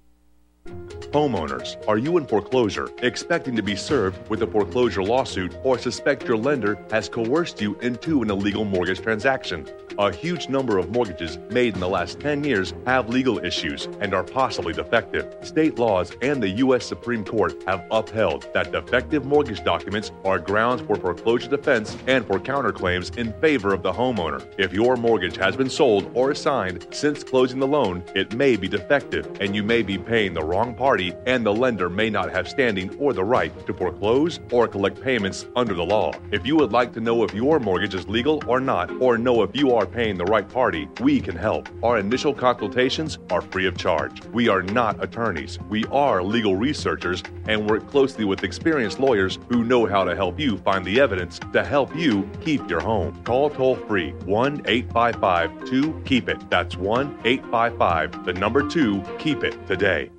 Homeowners, are you in foreclosure, expecting to be served with a foreclosure lawsuit, or suspect your lender has coerced you into an illegal mortgage transaction? A huge number of mortgages made in the last ten years have legal issues and are possibly defective. State laws and the U S Supreme Court have upheld that defective mortgage documents are grounds for foreclosure defense and for counterclaims in favor of the homeowner. If your mortgage has been sold or assigned since closing the loan, it may be defective and you may be paying the wrong party, and the lender may not have standing or the right to foreclose or collect payments under the law. If you would like to know if your mortgage is legal or not, or know if you are paying the right party, we can help. Our initial consultations are free of charge. We are not attorneys. We are legal researchers and work closely with experienced lawyers who know how to help you find the evidence to help you keep your home. Call toll-free one eight five five two keep it. That's one eight five five, the number two, keep it today.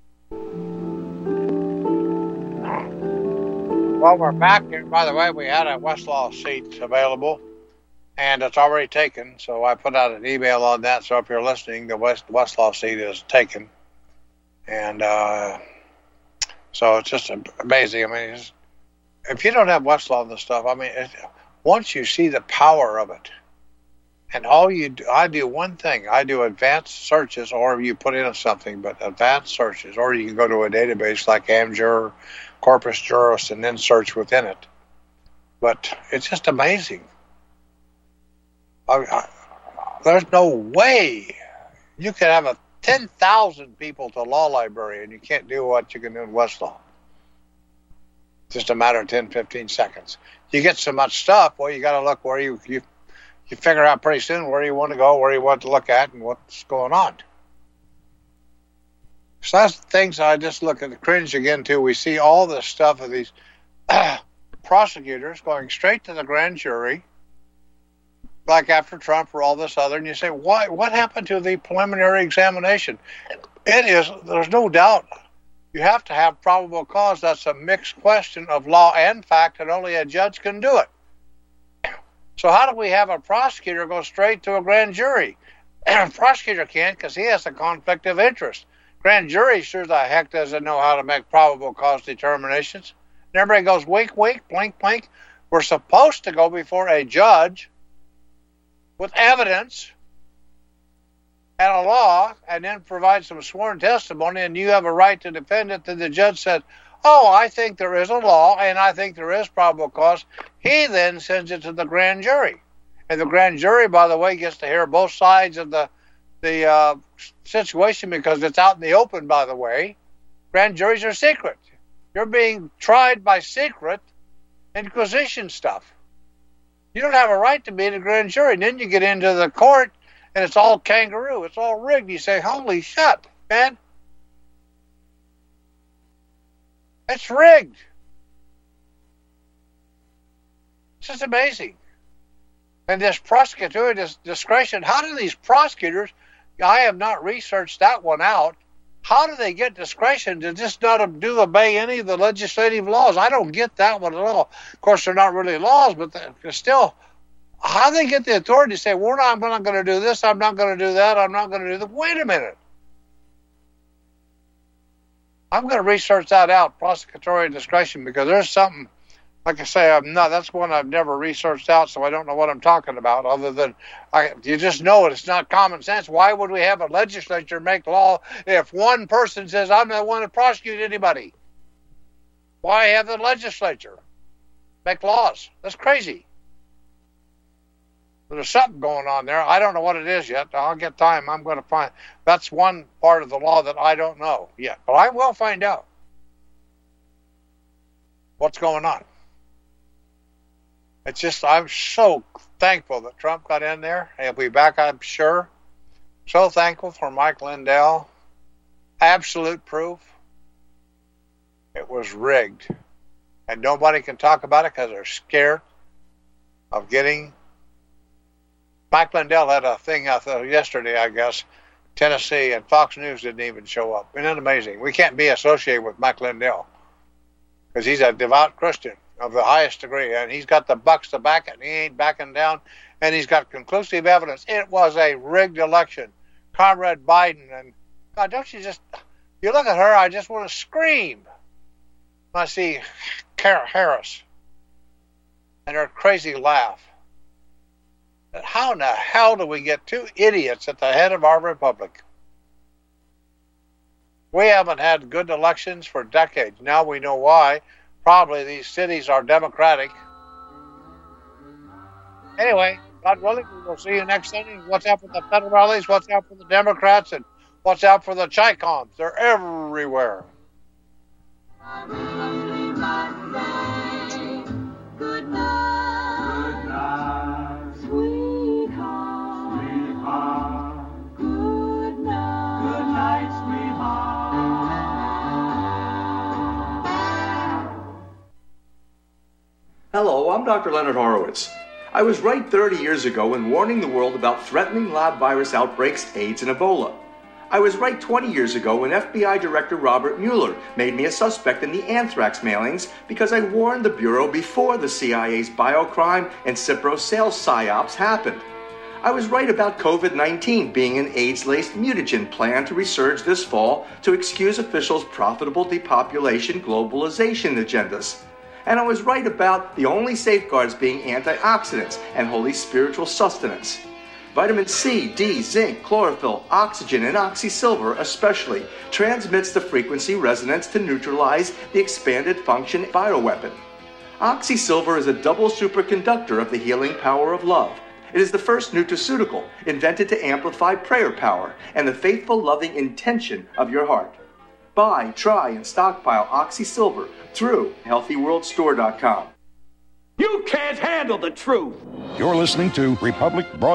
Well, we're back. And by the way, we had a Westlaw seat available, and it's already taken. So I put out an email on that. So if you're listening, the West Westlaw seat is taken. And uh, so it's just amazing. I mean, it's, if you don't have Westlaw and this stuff, I mean, it, once you see the power of it, and all you do, I do one thing. I do advanced searches, or you put in something, but advanced searches, or you can go to a database like Amjur, Corpus Juris, and then search within it. But it's just amazing. I, I, there's no way you could have a ten thousand people to law library, and you can't do what you can do in Westlaw. Just a matter of ten, fifteen seconds. You get so much stuff, well, you got to look where you, you, you figure out pretty soon where you want to go, where you want to look at, and what's going on. So that's things I just look at the cringe again, too. We see all this stuff of these uh, prosecutors going straight to the grand jury, like after Trump or all this other, and you say, why? What happened to the preliminary examination? It is, there's no doubt, you have to have probable cause. That's a mixed question of law and fact, and only a judge can do it. So how do we have a prosecutor go straight to a grand jury? A prosecutor can't because he has a conflict of interest. Grand jury sure the heck doesn't know how to make probable cause determinations. And everybody goes wink, wink, blink, blink. We're supposed to go before a judge with evidence and a law, and then provide some sworn testimony, and you have a right to defend it. Then the judge said, oh, I think there is a law, and I think there is probable cause. He then sends it to the grand jury. And the grand jury, by the way, gets to hear both sides of the, the uh, situation because it's out in the open, by the way. Grand juries are secret. You're being tried by secret inquisition stuff. You don't have a right to be in a grand jury. And then you get into the court, and it's all kangaroo. It's all rigged. You say, holy shit, man. It's rigged. It's just amazing. And this prosecutorial dis- discretion, how do these prosecutors, I have not researched that one out, how do they get discretion to just not do obey any of the legislative laws? I don't get that one at all. Of course, they're not really laws, but they're still, how do they get the authority to say, well, I'm not going to do this, I'm not going to do that, I'm not going to do that? Wait a minute. I'm going to research that out, prosecutorial discretion, because there's something, like I say, I'm not, that's one I've never researched out, so I don't know what I'm talking about, other than I, you just know it. It's not common sense. Why would we have a legislature make law if one person says, I'm not one to prosecute anybody? Why have the legislature make laws? That's crazy. There's something going on there. I don't know what it is yet. I'll get time. I'm going to find. That's one part of the law that I don't know yet, but I will find out what's going on. It's just, I'm so thankful that Trump got in there. He'll be back, I'm sure. So thankful for Mike Lindell. Absolute proof. It was rigged. And nobody can talk about it because they're scared of getting. Mike Lindell had a thing out there yesterday, I guess, Tennessee, and Fox News didn't even show up. Isn't it amazing? We can't be associated with Mike Lindell because he's a devout Christian of the highest degree, and he's got the bucks to back it, and he ain't backing down, and he's got conclusive evidence. It was a rigged election. Comrade Biden, and God, don't you just, you look at her, I just want to scream when I see Harris and her crazy laugh. How in the hell do we get two idiots at the head of our republic? We haven't had good elections for decades. Now we know why. Probably these cities are Democratic. Anyway, God willing, we'll see you next Sunday. What's out for the federalists, what's out for the Democrats, and what's out for the Chi-Coms. They're everywhere. Good night. Good night. Sweetheart. Sweetheart. Good night. Good night, sweetheart. Hello, I'm Doctor Leonard Horowitz. I was right thirty years ago in warning the world about threatening lab virus outbreaks, AIDS, and Ebola. I was right twenty years ago when F B I Director Robert Mueller made me a suspect in the anthrax mailings because I warned the Bureau before the C I A's biocrime and Cipro sales psyops happened. I was right about COVID nineteen being an AIDS-laced mutagen planned to resurge this fall to excuse officials' profitable depopulation globalization agendas. And I was right about the only safeguards being antioxidants and holy spiritual sustenance. Vitamin C, D, zinc, chlorophyll, oxygen, and oxysilver especially transmits the frequency resonance to neutralize the expanded function bioweapon. Oxysilver is a double superconductor of the healing power of love, It is the first nutraceutical invented to amplify prayer power and the faithful, loving intention of your heart. Buy, try, and stockpile Oxy Silver through healthy world store dot com. You can't handle the truth. You're listening to Republic Broadcasting.